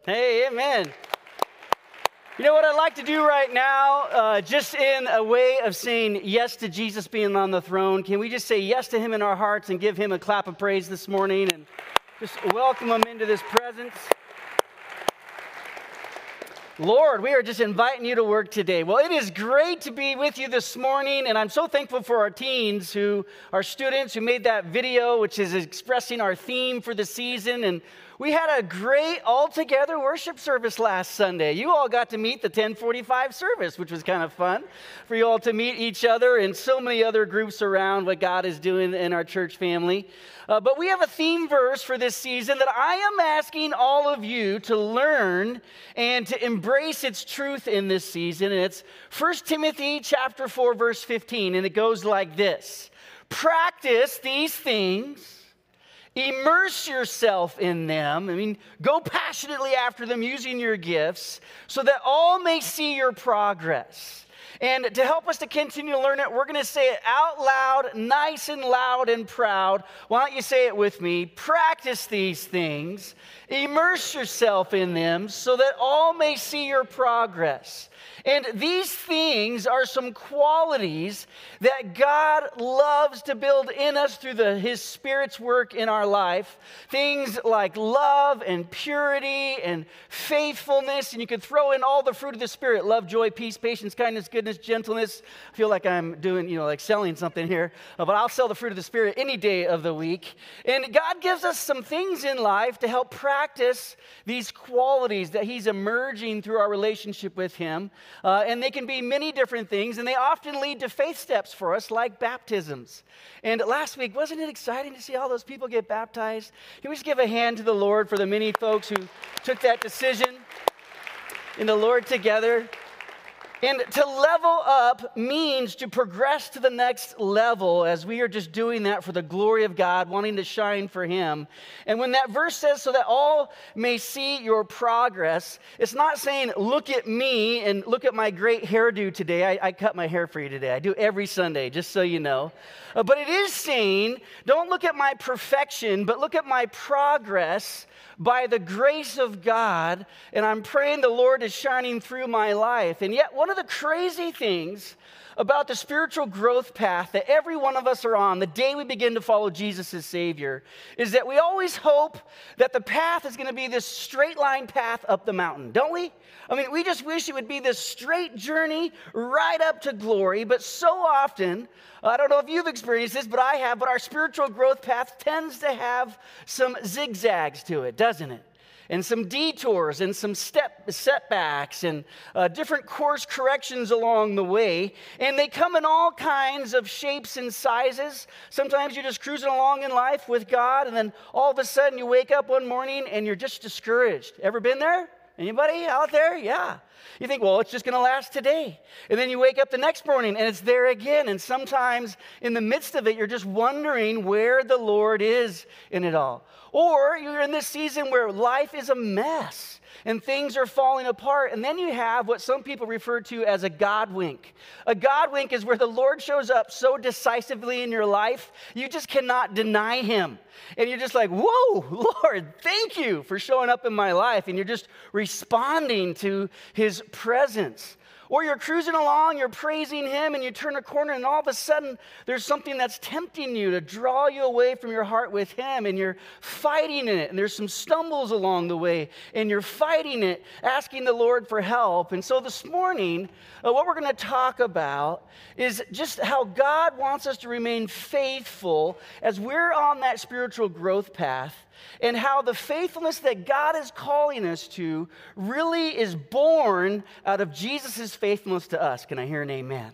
Hey, amen. You know what I'd like to do right now, just in a way of saying yes to Jesus being on the throne, can we just say yes to him in our hearts and give him a clap of praise this morning and just welcome him into this presence? Lord, we are just inviting you to work today. Well, it is great to be with you this morning, and I'm so thankful for our teens who are students who made that video, which is expressing our theme for the season. And we had a great all-together worship service last Sunday. You all got to meet the 1045 service, which was kind of fun for you all to meet each other and so many other groups around what God is doing in our church family. But we have a theme verse for this season that I am asking all of you to learn and to embrace its truth in this season. And it's 1 Timothy chapter 4, verse 15. And it goes like this: practice these things, immerse yourself in them. Go passionately after them using your gifts so that all may see your progress. And to help us to continue to learn it, we're going to say it out loud, nice and loud and proud. Why don't you say it with me? Practice these things, immerse yourself in them so that all may see your progress. And these things are some qualities that God loves to build in us through His Spirit's work in our life. Things like love and purity and faithfulness. And you could throw in all the fruit of the Spirit: love, joy, peace, patience, kindness, goodness, gentleness. I feel like I'm doing, like selling something here. But I'll sell the fruit of the Spirit any day of the week. And God gives us some things in life to help practice these qualities that He's emerging through our relationship with Him. And they can be many different things, and they often lead to faith steps for us, like baptisms. And last week, wasn't it exciting to see all those people get baptized? Can we just give a hand to the Lord for the many folks who took that decision in the Lord together? And to level up means to progress to the next level, as we are just doing that for the glory of God, wanting to shine for Him. And when that verse says, so that all may see your progress, it's not saying, look at me and look at my great hairdo today. I cut my hair for you today. I do every Sunday, just so you know. But it is saying, don't look at my perfection, but look at my progress by the grace of God, and I'm praying the Lord is shining through my life. And yet, one of the crazy things about the spiritual growth path that every one of us are on the day we begin to follow Jesus as Savior is that we always hope that the path is going to be this straight line path up the mountain, don't we? We just wish it would be this straight journey right up to glory, but so often, I don't know if you've experienced this, but I have, but our spiritual growth path tends to have some zigzags to it, doesn't it? And some detours and some setbacks and different course corrections along the way. And they come in all kinds of shapes and sizes. Sometimes you're just cruising along in life with God, and then all of a sudden you wake up one morning and you're just discouraged. Ever been there? Anybody out there? Yeah. You think, well, it's just going to last today. And then you wake up the next morning and it's there again. And sometimes in the midst of it, you're just wondering where the Lord is in it all. Or you're in this season where life is a mess and things are falling apart. And then you have what some people refer to as a God wink. A God wink is where the Lord shows up so decisively in your life, you just cannot deny Him. And you're just like, whoa, Lord, thank you for showing up in my life. And you're just responding to His presence. Or you're cruising along, you're praising Him, and you turn a corner, and all of a sudden, there's something that's tempting you to draw you away from your heart with Him, and you're fighting in it, and there's some stumbles along the way, and you're fighting it, asking the Lord for help. And so this morning, what we're going to talk about is just how God wants us to remain faithful as we're on that spiritual growth path, and how the faithfulness that God is calling us to really is born out of Jesus' faithfulness to us. Can I hear an amen?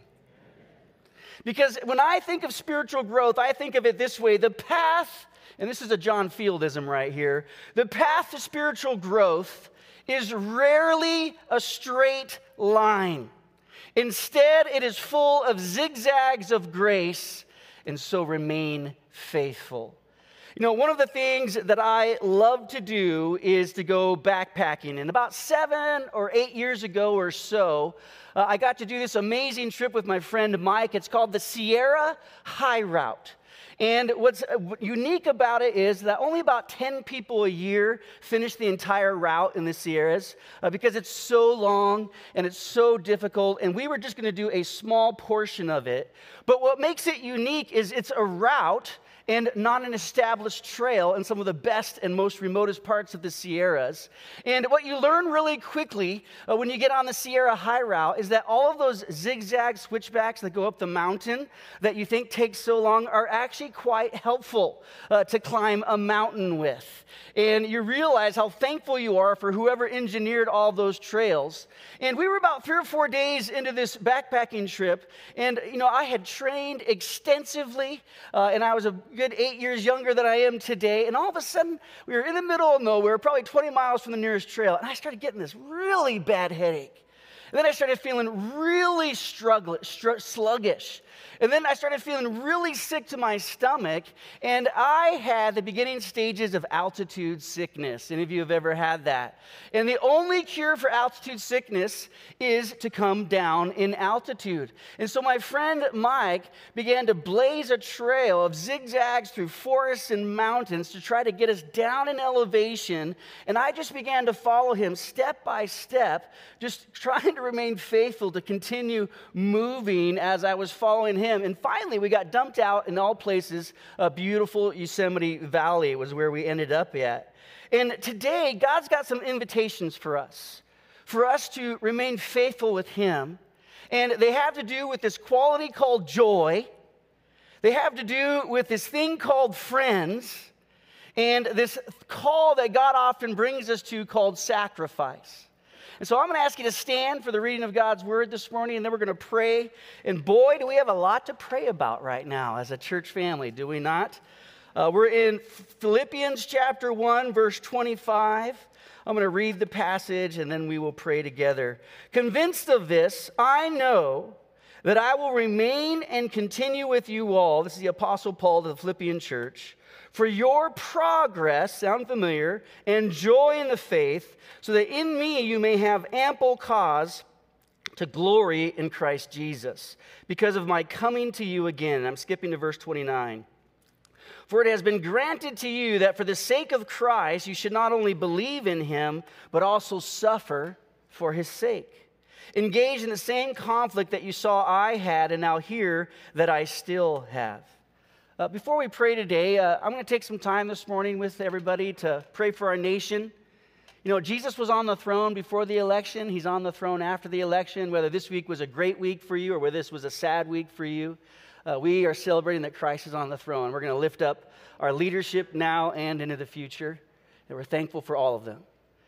Because when I think of spiritual growth, I think of it this way: the path, and this is a John Fieldism right here, the path to spiritual growth is rarely a straight line. Instead, it is full of zigzags of grace, and so remain faithful. You know, one of the things that I love to do is to go backpacking. And about 7 or 8 years ago or so, I got to do this amazing trip with my friend Mike. It's called the Sierra High Route. And what's unique about it is that only about 10 people a year finish the entire route in the Sierras because it's so long and it's so difficult. And we were just going to do a small portion of it. But what makes it unique is it's a route and not an established trail in some of the best and most remotest parts of the Sierras. And what you learn really quickly when you get on the Sierra High Route is that all of those zigzag switchbacks that go up the mountain that you think take so long are actually quite helpful to climb a mountain with. And you realize how thankful you are for whoever engineered all those trails. And we were about 3 or 4 days into this backpacking trip, and I had trained extensively, and I was a good 8 years younger than I am today. And all of a sudden, we were in the middle of nowhere, probably 20 miles from the nearest trail, and I started getting this really bad headache. And then I started feeling really sluggish. And then I started feeling really sick to my stomach, and I had the beginning stages of altitude sickness. Any of you have ever had that? And the only cure for altitude sickness is to come down in altitude. And so my friend Mike began to blaze a trail of zigzags through forests and mountains to try to get us down in elevation, and I just began to follow him step by step, just trying to remain faithful to continue moving as I was following him. And finally, we got dumped out in all places. Beautiful Yosemite Valley was where we ended up at. And today, God's got some invitations for us to remain faithful with Him. And they have to do with this quality called joy. They have to do with this thing called friends. And this call that God often brings us to called sacrifice. And so I'm going to ask you to stand for the reading of God's word this morning, and then we're going to pray. And boy, do we have a lot to pray about right now as a church family, do we not? We're in Philippians chapter 1, verse 25. I'm going to read the passage, and then we will pray together. Convinced of this, I know that I will remain and continue with you all. This is the Apostle Paul to the Philippian church. For your progress, sound familiar, and joy in the faith, so that in me you may have ample cause to glory in Christ Jesus, because of my coming to you again. I'm skipping to verse 29. For it has been granted to you that for the sake of Christ you should not only believe in him, but also suffer for his sake. Engage in the same conflict that you saw I had and now hear that I still have. Before we pray today, I'm going to take some time this morning with everybody to pray for our nation. You know, Jesus was on the throne before the election. He's on the throne after the election. Whether this week was a great week for you or whether this was a sad week for you, we are celebrating that Christ is on the throne. We're going to lift up our leadership now and into the future, and we're thankful for all of them.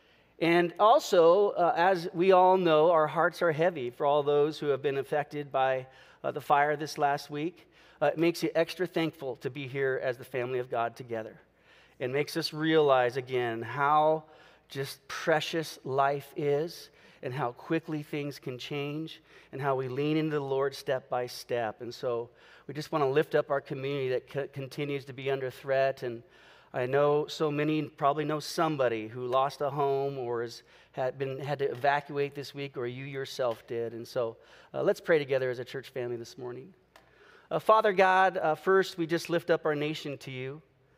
And also, as we all know, our hearts are heavy for all those who have been affected by the fire this last week. It makes you extra thankful to be here as the family of God together. It makes us realize again how just precious life is and how quickly things can change and how we lean into the Lord step by step. And so we just want to lift up our community that continues to be under threat. And I know so many probably know somebody who lost a home or had to evacuate this week, or you yourself did. And so let's pray together as a church family this morning. Father God, first we just lift up our nation to you.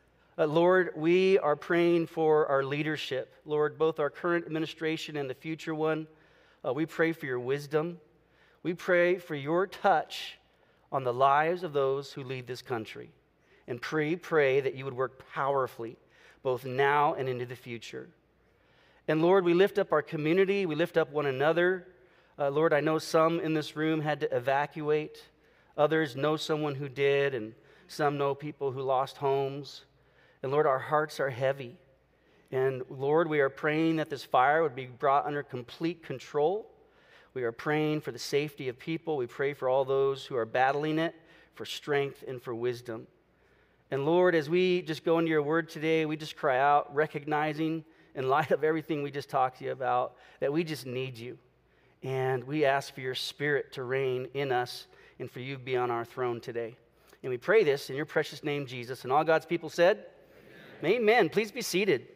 Lord, we are praying for our leadership. Lord, both our current administration and the future one. We pray for your wisdom. We pray for your touch on the lives of those who lead this country. And pray that you would work powerfully, both now and into the future. And Lord, we lift up our community. We lift up one another. Lord, I know some in this room had to evacuate. Others know someone who did, and some know people who lost homes. And Lord, our hearts are heavy. And Lord, we are praying that this fire would be brought under complete control. We are praying for the safety of people. We pray for all those who are battling it, for strength and for wisdom. And Lord, as we just go into your word today, we just cry out, recognizing in light of everything we just talked to you about, that we just need you. And we ask for your spirit to reign in us and for you to be on our throne today. And we pray this in your precious name, Jesus. And all God's people said, Amen. Please be seated.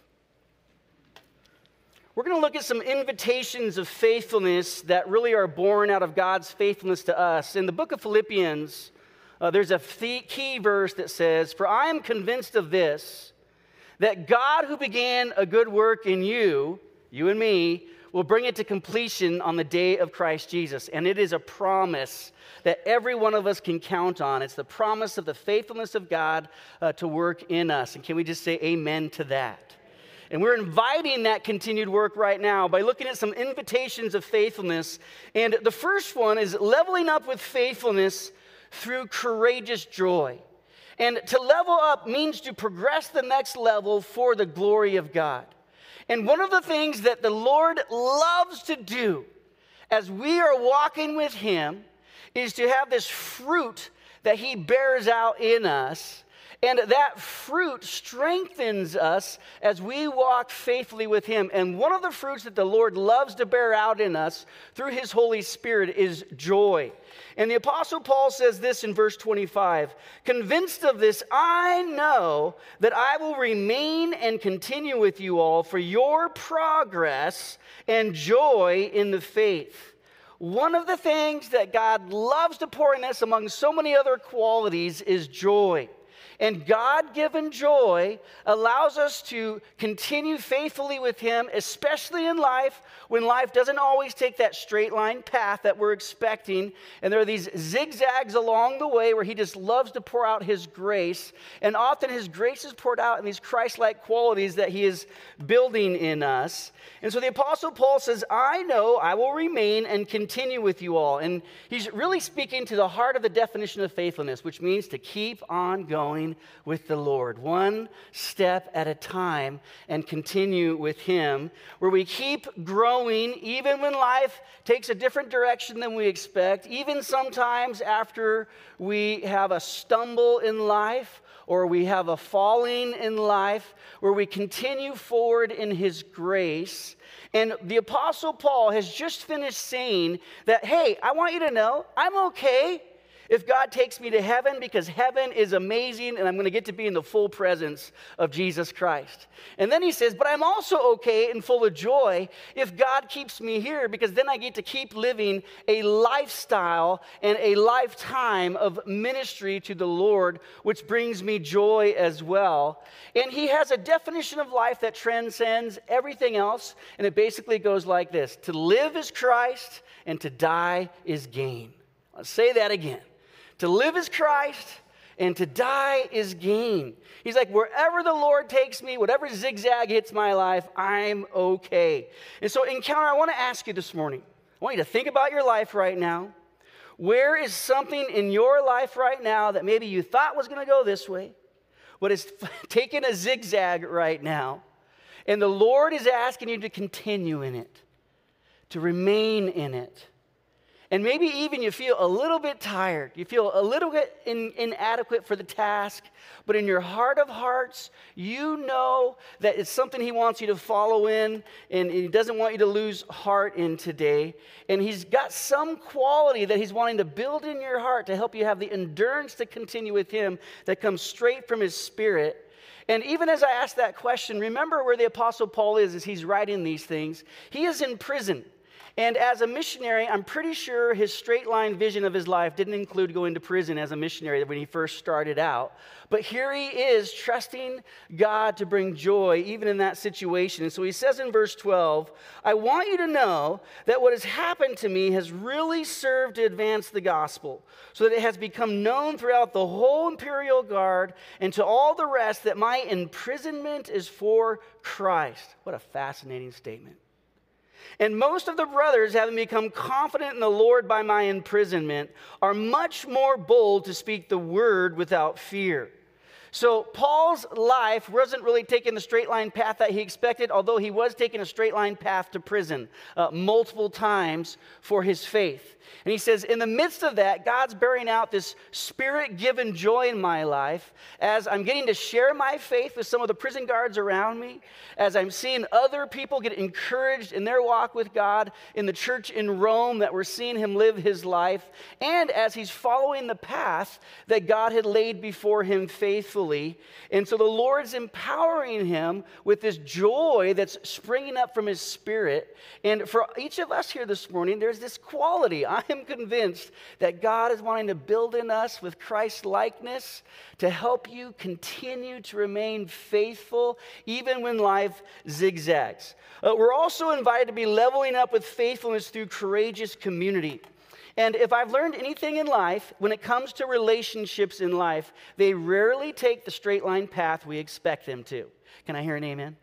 We're going to look at some invitations of faithfulness that really are born out of God's faithfulness to us. In the book of Philippians, there's a key verse that says, "For I am convinced of this, that God who began a good work in you and me, will bring it to completion on the day of Christ Jesus." And it is a promise that every one of us can count on. It's the promise of the faithfulness of God to work in us. And can we just say amen to that? And we're inviting that continued work right now by looking at some invitations of faithfulness. And the first one is leveling up with faithfulness through courageous joy. And to level up means to progress the next level for the glory of God. And one of the things that the Lord loves to do as we are walking with Him is to have this fruit that He bears out in us. And that fruit strengthens us as we walk faithfully with Him. And one of the fruits that the Lord loves to bear out in us through His Holy Spirit is joy. And the Apostle Paul says this in verse 25, "Convinced of this, I know that I will remain and continue with you all for your progress and joy in the faith." One of the things that God loves to pour in us among so many other qualities is joy. And God-given joy allows us to continue faithfully with Him, especially in life, when life doesn't always take that straight line path that we're expecting. And there are these zigzags along the way where He just loves to pour out His grace. And often His grace is poured out in these Christ-like qualities that He is building in us. And so the Apostle Paul says, "I know I will remain and continue with you all." And he's really speaking to the heart of the definition of faithfulness, which means to keep on going with the Lord, one step at a time, and continue with Him, where we keep growing even when life takes a different direction than we expect, even sometimes after we have a stumble in life or we have a falling in life, where we continue forward in His grace. And the Apostle Paul has just finished saying that, hey, I want you to know I'm okay if God takes me to heaven, because heaven is amazing and I'm going to get to be in the full presence of Jesus Christ. And then he says, but I'm also okay and full of joy if God keeps me here, because then I get to keep living a lifestyle and a lifetime of ministry to the Lord, which brings me joy as well. And he has a definition of life that transcends everything else, and it basically goes like this: to live is Christ and to die is gain. I'll say that again. To live is Christ, and to die is gain. He's like, wherever the Lord takes me, whatever zigzag hits my life, I'm okay. And so, Encounter, I want to ask you this morning, I want you to think about your life right now. Where is something in your life right now that maybe you thought was going to go this way, but is taking a zigzag right now, and the Lord is asking you to continue in it, to remain in it? And maybe even you feel a little bit tired. You feel a little bit inadequate for the task. But in your heart of hearts, you know that it's something He wants you to follow in. And He doesn't want you to lose heart in today. And He's got some quality that He's wanting to build in your heart to help you have the endurance to continue with Him that comes straight from His Spirit. And even as I ask that question, remember where the Apostle Paul is as he's writing these things. He is in prison. And as a missionary, I'm pretty sure his straight line vision of his life didn't include going to prison as a missionary when he first started out. But here he is trusting God to bring joy even in that situation. And so he says in verse 12, I want you to know that what has happened to me has really served to advance the gospel, so that it has become known throughout the whole imperial guard and to all the rest that my imprisonment is for Christ. What a fascinating statement. And most of the brothers, having become confident in the Lord by my imprisonment, are much more bold to speak the word without fear. So Paul's life wasn't really taking the straight line path that he expected, although he was taking a straight line path to prison multiple times for his faith. And he says, in the midst of that, God's bearing out this Spirit-given joy in my life as I'm getting to share my faith with some of the prison guards around me, as I'm seeing other people get encouraged in their walk with God in the church in Rome that we're seeing him live his life, and as he's following the path that God had laid before him faithfully. faithfully. And so the Lord's empowering him with this joy that's springing up from his spirit. And for each of us here this morning, there's this quality. I am convinced that God is wanting to build in us with Christ's likeness to help you continue to remain faithful even when life zigzags. We're also invited to be leveling up with faithfulness through courageous community. And if I've learned anything in life, when it comes to relationships in life, they rarely take the straight line path we expect them to. Can I hear an amen?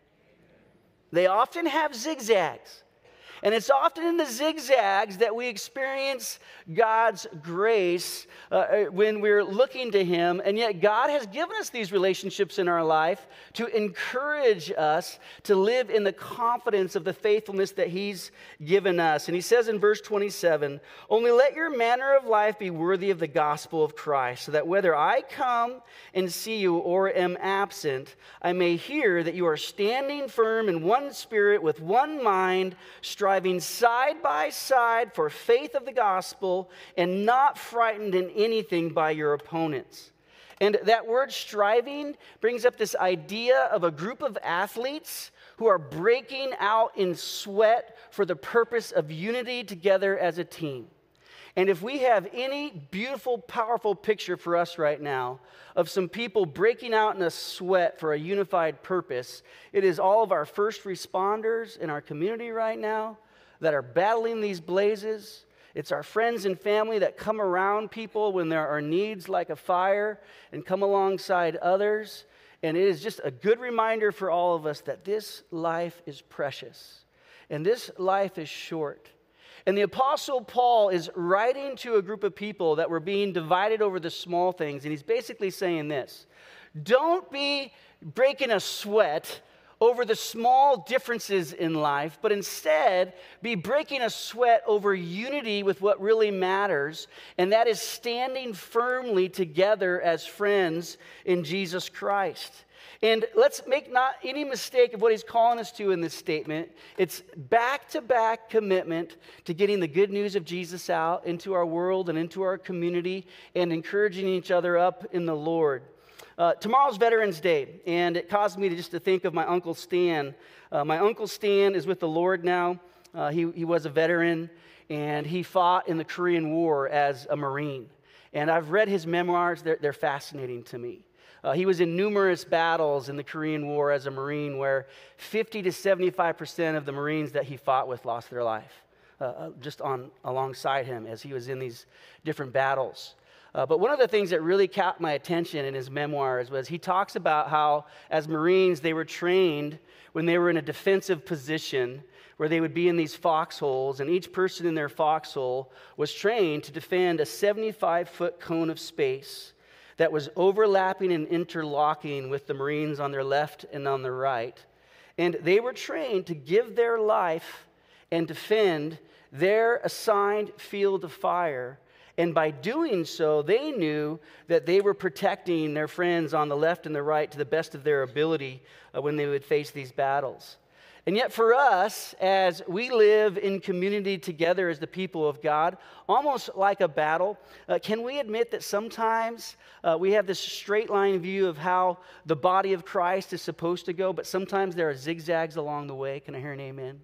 They often have zigzags. And it's often in the zigzags that we experience God's grace when we're looking to him. And yet God has given us these relationships in our life to encourage us to live in the confidence of the faithfulness that he's given us. And he says in verse 27, "Only let your manner of life be worthy of the gospel of Christ, so that whether I come and see you or am absent, I may hear that you are standing firm in one spirit with one mind, striving side by side for faith of the gospel, and not frightened in anything by your opponents." And that word striving brings up this idea of a group of athletes who are breaking out in sweat for the purpose of unity together as a team. And if we have any beautiful, powerful picture for us right now of some people breaking out in a sweat for a unified purpose, it is all of our first responders in our community right now that are battling these blazes. It's our friends and family that come around people when there are needs like a fire and come alongside others. And it is just a good reminder for all of us that this life is precious and this life is short. And the Apostle Paul is writing to a group of people that were being divided over the small things. And he's basically saying this: don't be breaking a sweat over the small differences in life, but instead be breaking a sweat over unity with what really matters. And that is standing firmly together as friends in Jesus Christ. And let's make not any mistake of what he's calling us to in this statement. It's back-to-back commitment to getting the good news of Jesus out into our world and into our community and encouraging each other up in the Lord. Tomorrow's Veterans Day, and it caused me to think of my Uncle Stan. My Uncle Stan is with the Lord now. He was a veteran, and he fought in the Korean War as a Marine. And I've read his memoirs. They're fascinating to me. He was in numerous battles in the Korean War as a Marine where 50 to 75% of the Marines that he fought with lost their life just alongside him as he was in these different battles. But one of the things that really caught my attention in his memoirs was he talks about how, as Marines, they were trained when they were in a defensive position where they would be in these foxholes, and each person in their foxhole was trained to defend a 75-foot cone of space that was overlapping and interlocking with the Marines on their left and on their right. And they were trained to give their life and defend their assigned field of fire. And by doing so, they knew that they were protecting their friends on the left and the right to the best of their ability when they would face these battles. And yet for us, as we live in community together as the people of God, almost like a battle, can we admit that sometimes we have this straight line view of how the body of Christ is supposed to go, but sometimes there are zigzags along the way? Can I hear an amen?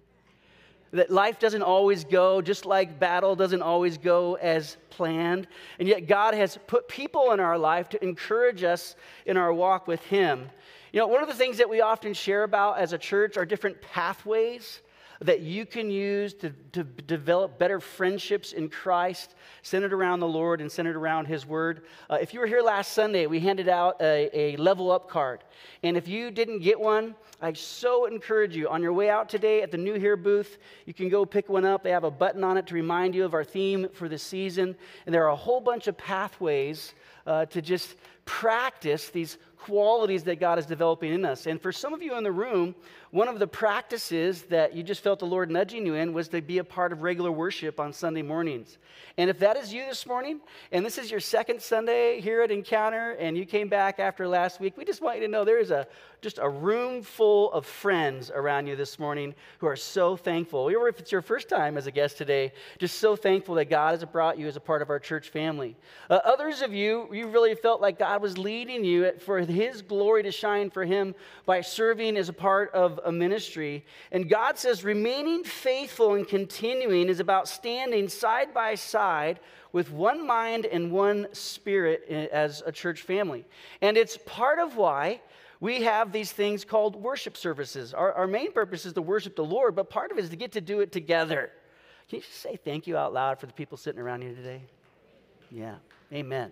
That life doesn't always go, just like battle doesn't always go as planned. And yet God has put people in our life to encourage us in our walk with him. You know, one of the things that we often share about as a church are different pathways that you can use to develop better friendships in Christ, centered around the Lord and centered around his word. If you were here last Sunday, we handed out a level up card. And if you didn't get one, I so encourage you, on your way out today at the New Here booth, you can go pick one up. They have a button on it to remind you of our theme for this season. And there are a whole bunch of pathways to just practice these qualities that God is developing in us. And for some of you in the room, one of the practices that you just felt the Lord nudging you in was to be a part of regular worship on Sunday mornings. And if that is you this morning, and this is your second Sunday here at Encounter, and you came back after last week, we just want you to know there is just a room full of friends around you this morning who are so thankful. Or if it's your first time as a guest today, just so thankful that God has brought you as a part of our church family. Others of you you really felt like God was leading you for his glory to shine for him by serving as a part of a ministry. And God says remaining faithful and continuing is about standing side by side with one mind and one spirit as a church family. And it's part of why we have these things called worship services. Our main purpose is to worship the Lord, but part of it is to get to do it together. Can you just say thank you out loud for the people sitting around you today? Yeah, amen.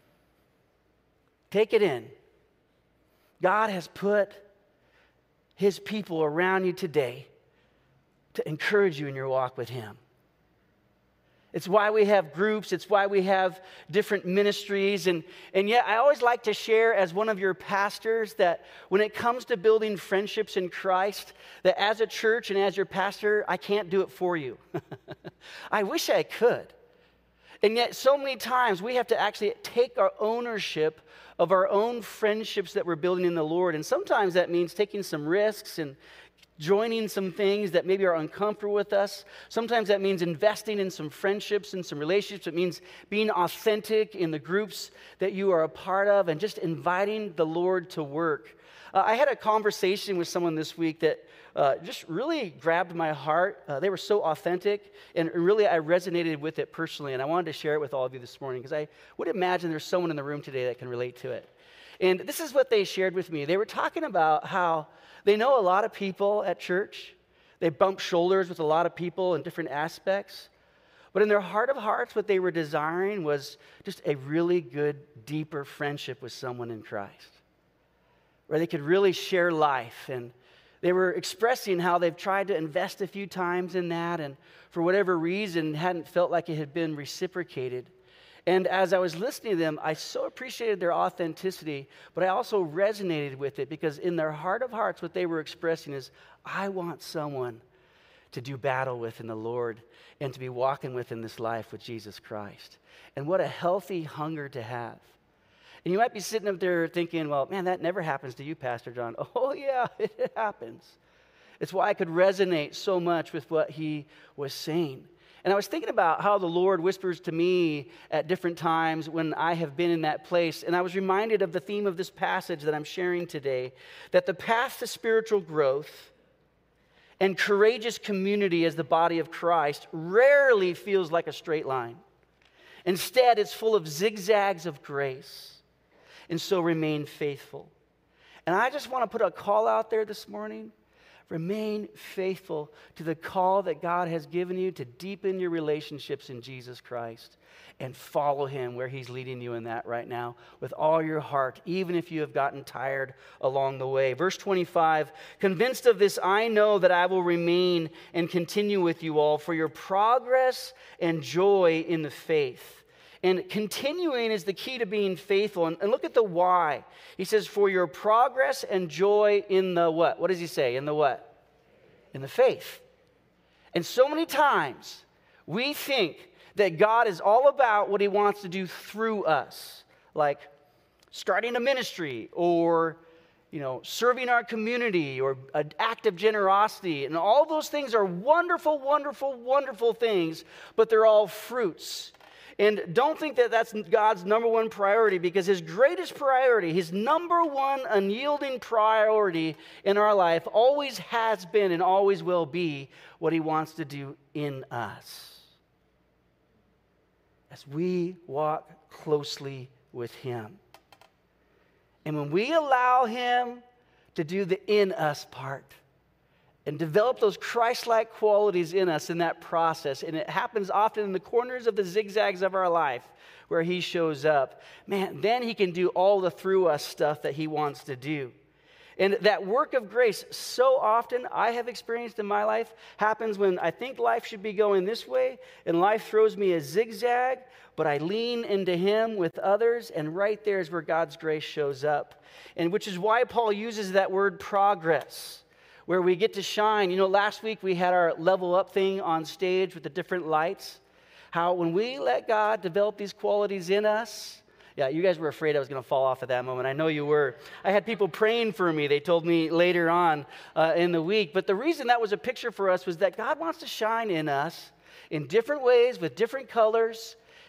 Take it in. God has put his people around you today to encourage you in your walk with him. It's why we have groups. It's why we have different ministries. And yet I always like to share as one of your pastors that when it comes to building friendships in Christ, that as a church and as your pastor, I can't do it for you. I wish I could. And yet so many times we have to actually take our ownership of our own friendships that we're building in the Lord. And sometimes that means taking some risks and joining some things that maybe are uncomfortable with us. Sometimes that means investing in some friendships and some relationships. It means being authentic in the groups that you are a part of and just inviting the Lord to work. I had a conversation with someone this week that just really grabbed my heart. They were so authentic, and really I resonated with it personally, and I wanted to share it with all of you this morning because I would imagine there's someone in the room today that can relate to it. And this is what they shared with me. They were talking about how they know a lot of people at church. They bump shoulders with a lot of people in different aspects. But in their heart of hearts, what they were desiring was just a really good, deeper friendship with someone in Christ, where they could really share life. And they were expressing how they've tried to invest a few times in that, and for whatever reason, hadn't felt like it had been reciprocated. And as I was listening to them, I so appreciated their authenticity, but I also resonated with it because in their heart of hearts, what they were expressing is, I want someone to do battle with in the Lord and to be walking with in this life with Jesus Christ. And what a healthy hunger to have. And you might be sitting up there thinking, well, man, that never happens to you, Pastor John. Oh, yeah, it happens. It's why I could resonate so much with what he was saying. And I was thinking about how the Lord whispers to me at different times when I have been in that place. And I was reminded of the theme of this passage that I'm sharing today, that the path to spiritual growth and courageous community as the body of Christ rarely feels like a straight line. Instead, it's full of zigzags of grace. And so remain faithful. And I just want to put a call out there this morning. Remain faithful to the call that God has given you to deepen your relationships in Jesus Christ and follow him where he's leading you in that right now with all your heart, even if you have gotten tired along the way. Verse 25, convinced of this, I know that I will remain and continue with you all for your progress and joy in the faith. And continuing is the key to being faithful. And look at the why. He says, for your progress and joy in the what? What does he say? In the what? In the faith. And so many times we think that God is all about what he wants to do through us. Like starting a ministry or, serving our community or an act of generosity. And all those things are wonderful, wonderful, wonderful things, but they're all fruits. And don't think that that's God's number one priority, because his greatest priority, his number one unyielding priority in our life always has been and always will be what he wants to do in us. As we walk closely with him. And when we allow him to do the in us part, and develop those Christ-like qualities in us in that process. And it happens often in the corners of the zigzags of our life where he shows up. Man, then he can do all the through us stuff that he wants to do. And that work of grace, so often I have experienced in my life, happens when I think life should be going this way, and life throws me a zigzag, but I lean into him with others, and right there is where God's grace shows up. And which is why Paul uses that word progress, where we get to shine. Last week we had our level up thing on stage with the different lights. How when we let God develop these qualities in us, yeah, you guys were afraid I was going to fall off at that moment. I know you were. I had people praying for me. They told me later on in the week. But the reason that was a picture for us was that God wants to shine in us in different ways with different colors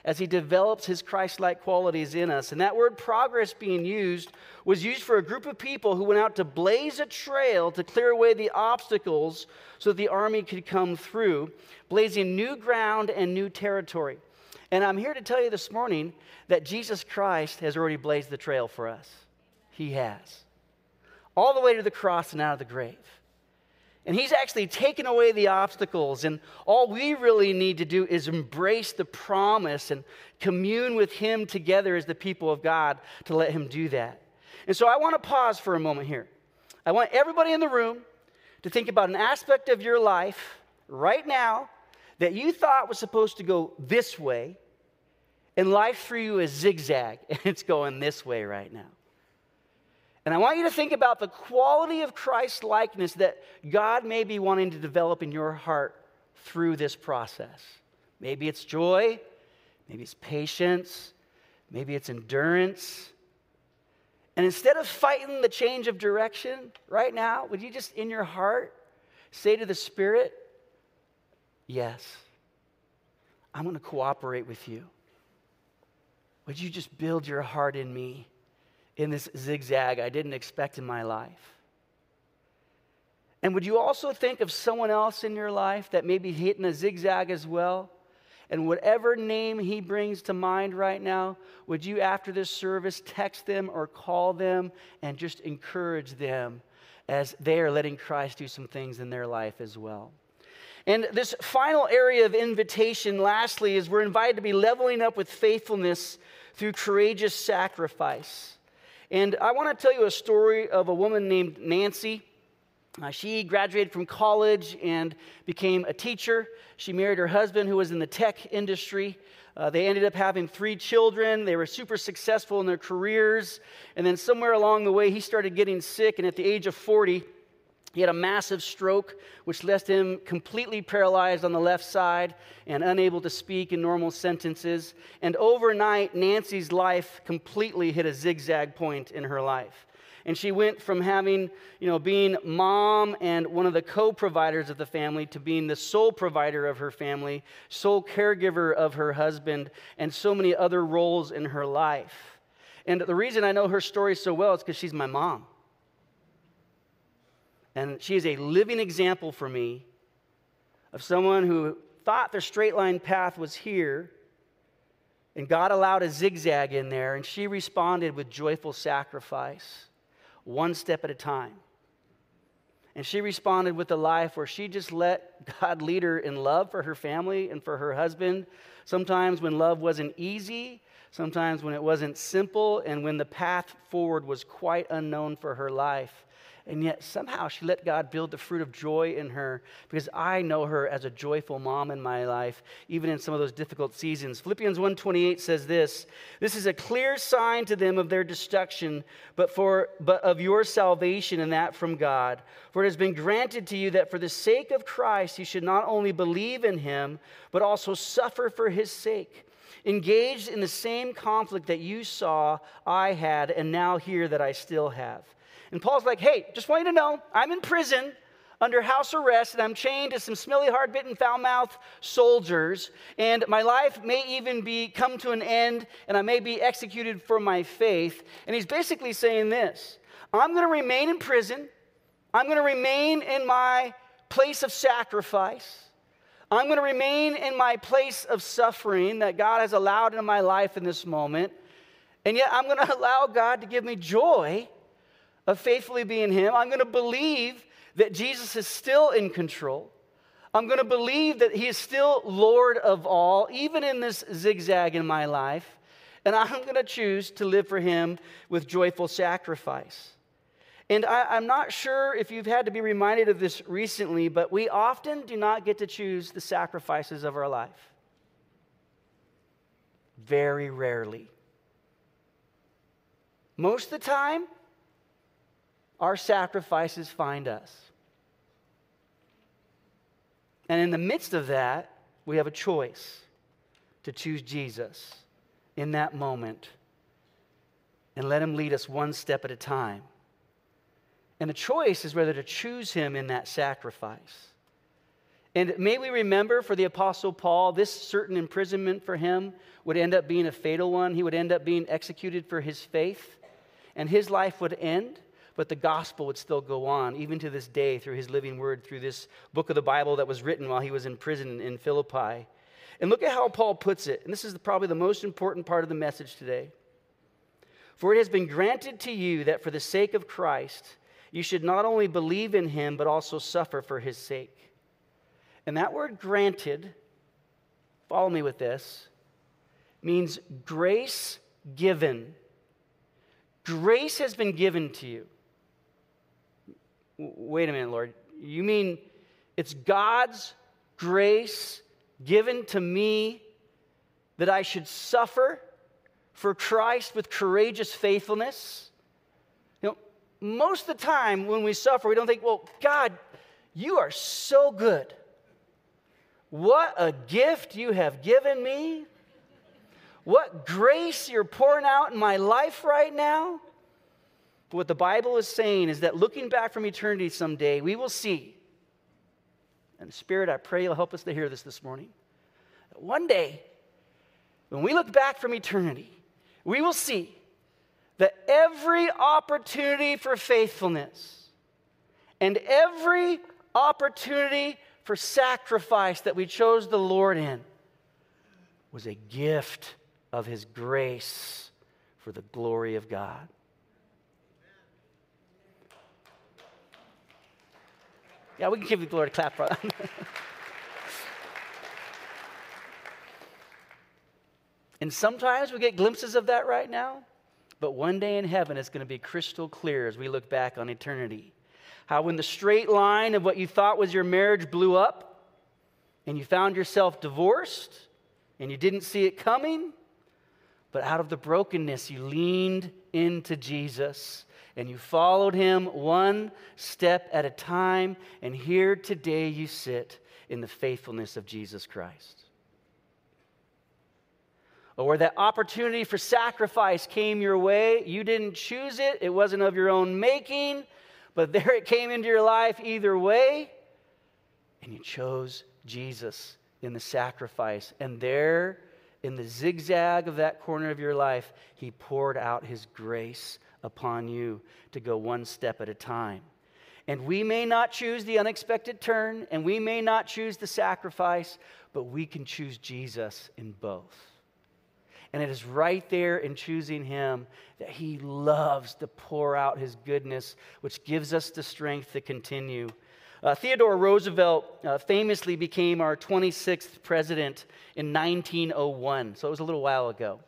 as he develops his Christ-like qualities in us. And that word progress being used was used for a group of people who went out to blaze a trail to clear away the obstacles so that the army could come through, blazing new ground and new territory. And I'm here to tell you this morning that Jesus Christ has already blazed the trail for us. He has. All the way to the cross and out of the grave. And he's actually taken away the obstacles, and all we really need to do is embrace the promise and commune with him together as the people of God to let him do that. And so I want to pause for a moment here. I want everybody in the room to think about an aspect of your life right now that you thought was supposed to go this way, and life threw you a zigzag, and it's going this way right now. And I want you to think about the quality of Christ's likeness that God may be wanting to develop in your heart through this process. Maybe it's joy, maybe it's patience, maybe it's endurance. And instead of fighting the change of direction right now, would you just in your heart say to the Spirit, yes, I'm going to cooperate with you. Would you just build your heart in me? In this zigzag I didn't expect in my life. And would you also think of someone else in your life that may be hitting a zigzag as well? And whatever name he brings to mind right now, would you after this service text them or call them and just encourage them as they are letting Christ do some things in their life as well? And this final area of invitation, lastly, is we're invited to be leveling up with faithfulness through courageous sacrifice. And I want to tell you a story of a woman named Nancy. She graduated from college and became a teacher. She married her husband who was in the tech industry. They ended up having 3 children. They were super successful in their careers. And then somewhere along the way, he started getting sick. And at the age of 40, he had a massive stroke, which left him completely paralyzed on the left side and unable to speak in normal sentences. And overnight, Nancy's life completely hit a zigzag point in her life. And she went from having, being mom and one of the co-providers of the family to being the sole provider of her family, sole caregiver of her husband, and so many other roles in her life. And the reason I know her story so well is because she's my mom. And she is a living example for me of someone who thought their straight line path was here, and God allowed a zigzag in there, and she responded with joyful sacrifice, one step at a time. And she responded with a life where she just let God lead her in love for her family and for her husband, sometimes when love wasn't easy, sometimes when it wasn't simple, and when the path forward was quite unknown for her life. And yet somehow she let God build the fruit of joy in her, because I know her as a joyful mom in my life, even in some of those difficult seasons. Philippians 1:28 says this is a clear sign to them of their destruction, but of your salvation, and that from God. For it has been granted to you that for the sake of Christ you should not only believe in him, but also suffer for his sake, engaged in the same conflict that you saw I had and now hear that I still have. And Paul's like, hey, just want you to know, I'm in prison under house arrest, and I'm chained to some smelly, hard-bitten, foul-mouthed soldiers, and my life may even come to an end, and I may be executed for my faith. And he's basically saying this: I'm going to remain in prison. I'm going to remain in my place of sacrifice. I'm going to remain in my place of suffering that God has allowed in my life in this moment. And yet I'm going to allow God to give me joy of faithfully being him. I'm going to believe that Jesus is still in control. I'm going to believe that he is still Lord of all, even in this zigzag in my life. And I'm going to choose to live for him with joyful sacrifice. And I'm not sure if you've had to be reminded of this recently, but we often do not get to choose the sacrifices of our life. Very rarely. Most of the time, our sacrifices find us. And in the midst of that, we have a choice to choose Jesus in that moment and let him lead us one step at a time. And the choice is whether to choose him in that sacrifice. And may we remember for the Apostle Paul, this certain imprisonment for him would end up being a fatal one. He would end up being executed for his faith, and his life would end, but the gospel would still go on, even to this day, through his living word, through this book of the Bible that was written while he was in prison in Philippi. And look at how Paul puts it, and this is probably the most important part of the message today. For it has been granted to you that for the sake of Christ, you should not only believe in him, but also suffer for his sake. And that word granted, follow me with this, means grace given. Grace has been given to you. Wait a minute, Lord. You mean it's God's grace given to me that I should suffer for Christ with courageous faithfulness? You know, most of the time when we suffer, we don't think, well, God, you are so good. What a gift you have given me. What grace you're pouring out in my life right now. But what the Bible is saying is that looking back from eternity someday, we will see, and Spirit, I pray you'll help us to hear this morning, that one day, when we look back from eternity, we will see that every opportunity for faithfulness and every opportunity for sacrifice that we chose the Lord in was a gift of his grace for the glory of God. Yeah, we can give the Lord a clap for that. And sometimes we get glimpses of that right now, but one day in heaven it's going to be crystal clear as we look back on eternity. How when the straight line of what you thought was your marriage blew up, and you found yourself divorced, and you didn't see it coming, but out of the brokenness you leaned into Jesus, and you followed him one step at a time, and here today you sit in the faithfulness of Jesus Christ. Or where that opportunity for sacrifice came your way, you didn't choose it, it wasn't of your own making, but there it came into your life either way, and you chose Jesus in the sacrifice. And there, in the zigzag of that corner of your life, he poured out his grace upon you to go one step at a time. And we may not choose the unexpected turn, and we may not choose the sacrifice, but we can choose Jesus in both. And it is right there in choosing him that he loves to pour out his goodness, which gives us the strength to continue. Theodore Roosevelt famously became our 26th president in 1901, so it was a little while ago.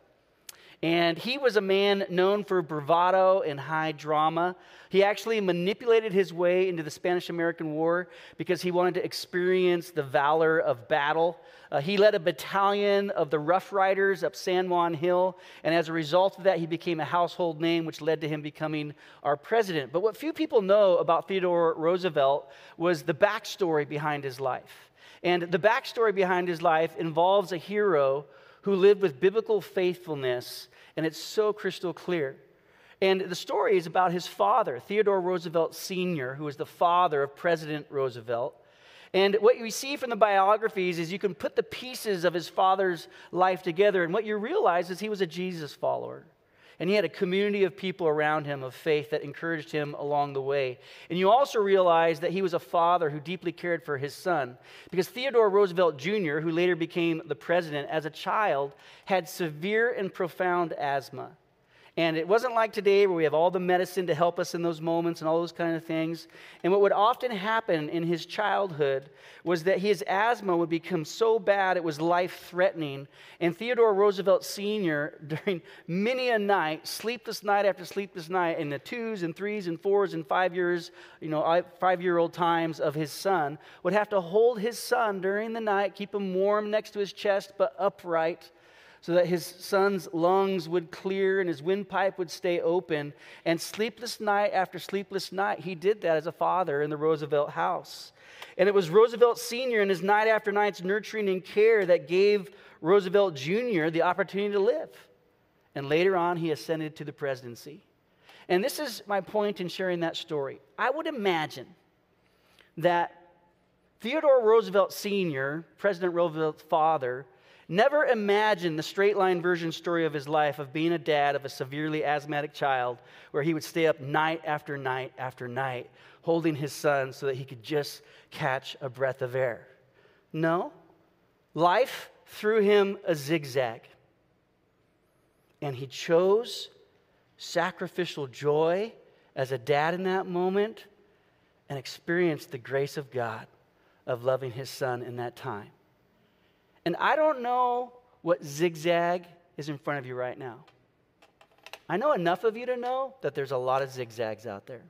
And he was a man known for bravado and high drama. He actually manipulated his way into the Spanish-American War because he wanted to experience the valor of battle. He led a battalion of the Rough Riders up San Juan Hill, and as a result of that, he became a household name, which led to him becoming our president. But what few people know about Theodore Roosevelt was the backstory behind his life. And the backstory behind his life involves a hero who lived with biblical faithfulness, and it's so crystal clear. And the story is about his father, Theodore Roosevelt Sr., who was the father of President Roosevelt. And what you see from the biographies is you can put the pieces of his father's life together, and what you realize is he was a Jesus follower. And he had a community of people around him of faith that encouraged him along the way. And you also realize that he was a father who deeply cared for his son. Because Theodore Roosevelt Jr., who later became the president, as a child, had severe and profound asthma. And it wasn't like today where we have all the medicine to help us in those moments and all those kind of things. And what would often happen in his childhood was that his asthma would become so bad it was life-threatening. And Theodore Roosevelt Sr., during many a night, sleepless night after sleepless night, in the 2s and 3s and 4s and 5 years, 5-year-old times of his son, would have to hold his son during the night, keep him warm next to his chest but upright, so that his son's lungs would clear and his windpipe would stay open. And sleepless night after sleepless night, he did that as a father in the Roosevelt house. And it was Roosevelt Sr. and his night after night's nurturing and care that gave Roosevelt Jr. the opportunity to live. And later on, he ascended to the presidency. And this is my point in sharing that story. I would imagine that Theodore Roosevelt Sr., President Roosevelt's father, never imagined the straight line version story of his life of being a dad of a severely asthmatic child where he would stay up night after night after night holding his son so that he could just catch a breath of air. No, life threw him a zigzag. And he chose sacrificial joy as a dad in that moment and experienced the grace of God of loving his son in that time. And I don't know what zigzag is in front of you right now. I know enough of you to know that there's a lot of zigzags out there.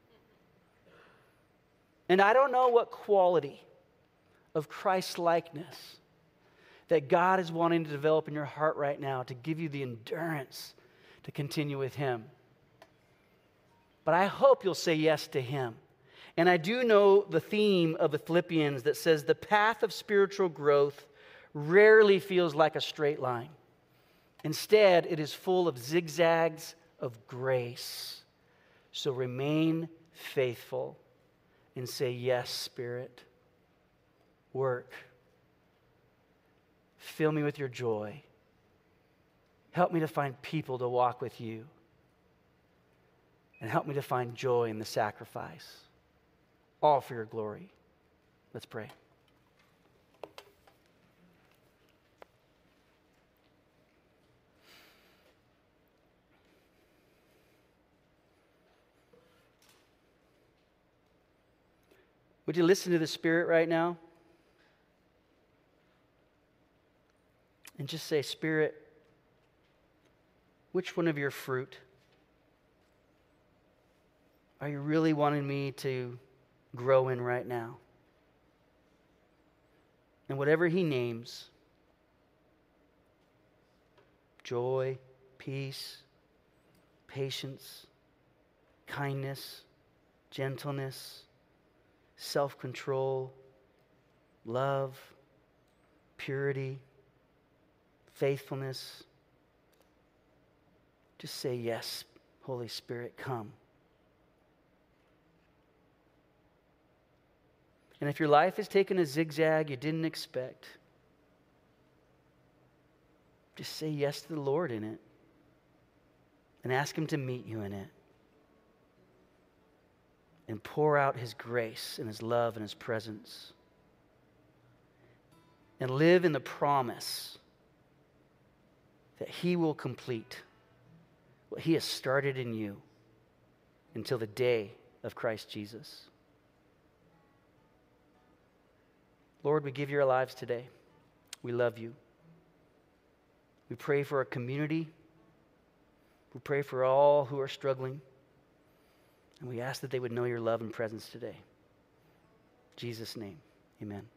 And I don't know what quality of Christ-likeness that God is wanting to develop in your heart right now to give you the endurance to continue with Him. But I hope you'll say yes to Him. And I do know the theme of the Philippians that says the path of spiritual growth rarely feels like a straight line. Instead, it is full of zigzags of grace. So remain faithful and say, yes, Spirit, work. Fill me with your joy. Help me to find people to walk with you. And help me to find joy in the sacrifice. All for your glory. Let's pray. Would you listen to the Spirit right now? And just say, Spirit, which one of your fruit are you really wanting me to grow in right now? And whatever He names, joy, peace, patience, kindness, gentleness, self-control, love, purity, faithfulness. Just say, yes, Holy Spirit, come. And if your life has taken a zigzag you didn't expect, just say yes to the Lord in it and ask Him to meet you in it. And pour out His grace and His love and His presence. And live in the promise that He will complete what He has started in you until the day of Christ Jesus. Lord, we give you our lives today. We love you. We pray for our community. We pray for all who are struggling. And we ask that they would know your love and presence today. In Jesus' name, amen.